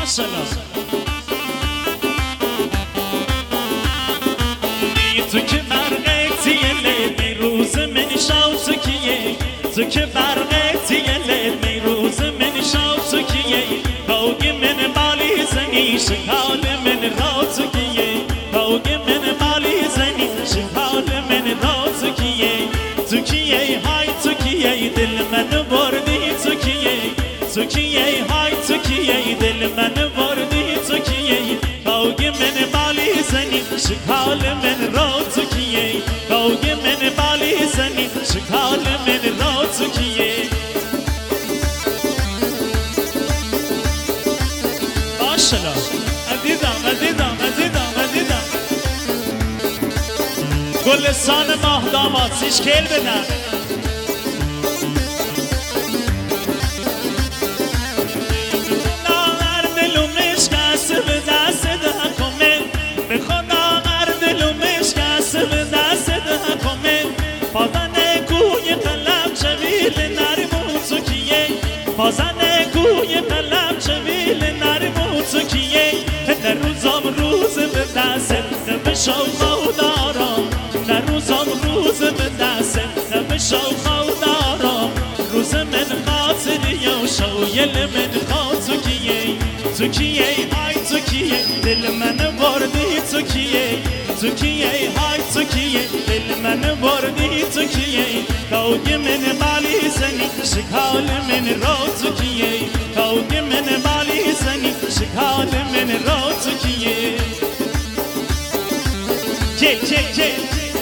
ماشاءالله تو که برقتی لیل روز من شاو تو کیه تو که برقتی لیل روز من شاو تو کیه کاوگ من بالی زنی شکال من را تو کیه کاوگ من بالی زنی شکال من را تو کیه های تو کیه دل من بردی تو کیه های تو کیه دل من بردی تو کیه کاوگ من بالی زنی شکال من را تو کیه کاوگ من بالی زنی شکال من را تو کیه ماشاءالله عزیزم گلستان ماه داماد سیش کل بدن بازن گوی قلب چویل نرمو تو کیه در روزم روز به دست نبشو خودارم در روزم روز به دست نبشو خودارم روز من خاطر یا شویل من خواه تو کیه های تو کیه دل من بردی تو کیه های تو کیه دل من بردی تو کیه کاوگ من بالی زنی شکال من را تو کیه کاوگ من بالی زنی شکال من را تو کیه چه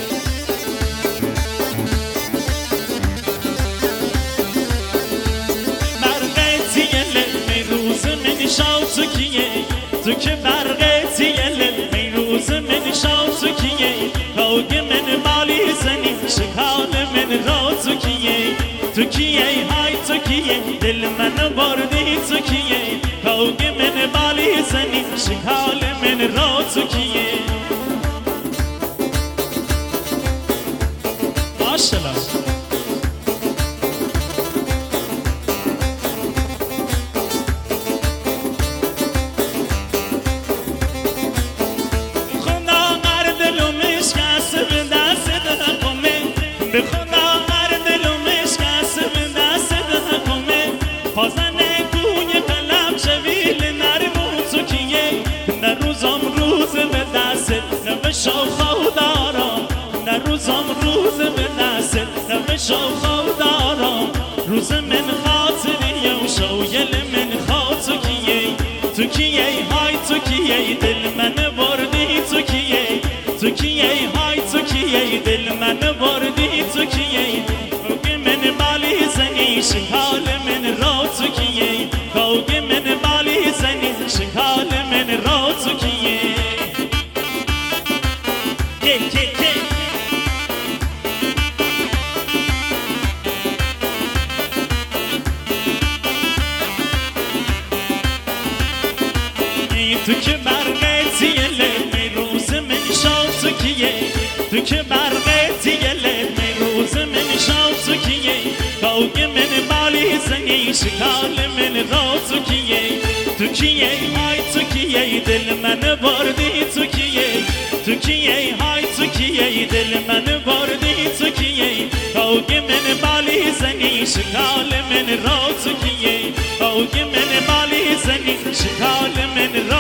برقتی لیل روز من شاو تو کیه تو که برقتی لیل روز من شاو تو کیه کاوگ من بالی زنی شکال من را تو کیه های تو کیه دل من بردی تو کیه کاوگ من بالی زنی شکال من را تو کیه ماشاءالله نبشو خودارم در روزم روز به دست نبشو خودارم روز من خاطری و شویل من خواه تو کیه های تو کیه دل من بردی تو کیه های تو کیه دل من بردی تو کیه کاوگ من بالی زنی شکال من را تو کیه کاوگ من بالی زنی شکال من را تو کیه تو که برقتی لیل روز من شاو تو کیه تو که برقتی لیل روز من شاو تو کیه کاوگ من بالی زنی شکال من را تو کیه های تو کیه دل من بردی تو کیه های تو کیه دل من بردی تو کیه کاوگ من بالی زنی شکال من را تو کیه کاوگ من بالی زنی شکال من را